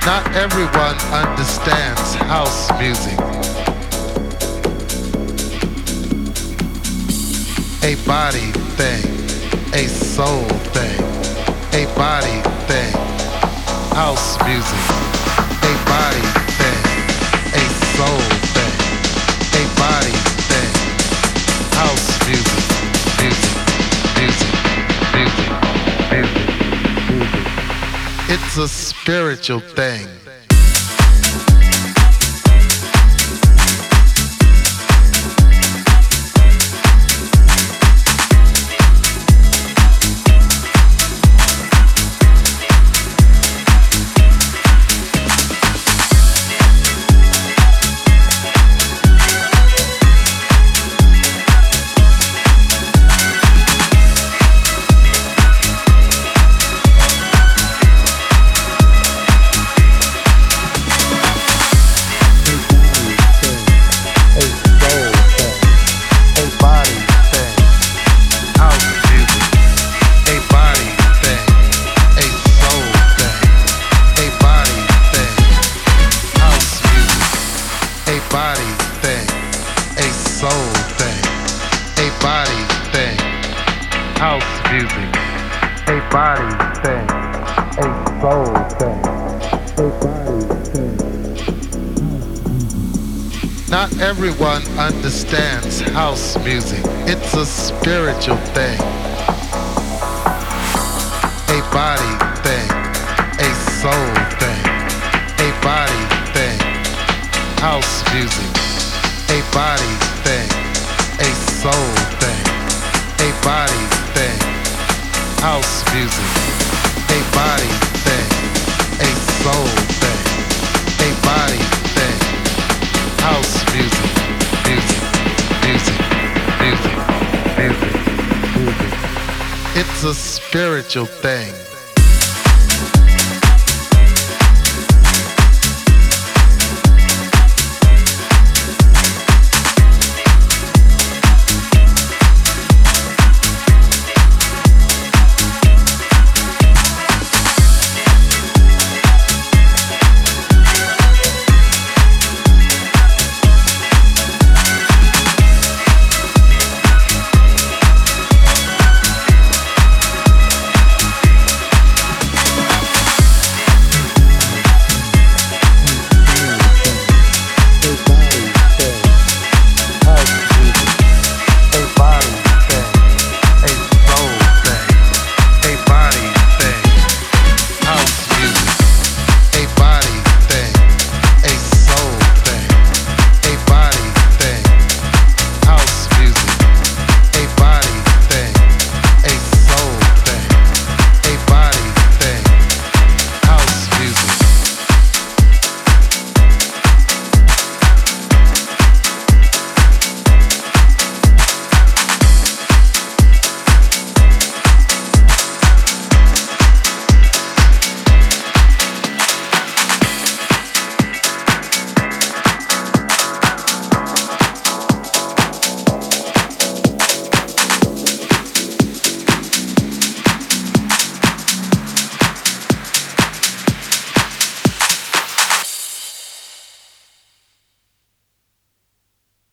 Not everyone understands house music. A body thing, a soul thing, a body thing, house music. A body thing, a soul thing, a body thing, house music, music, music, music, music, music. It's a spiritual thing. Not everyone understands house music. It's a spiritual thing. A body thing, a soul thing, a body thing, house music. A body thing, a soul thing, a body thing, house music. A body thing, a soul thing, a body thing, house music, music, music, music, music, music. It's a spiritual thing.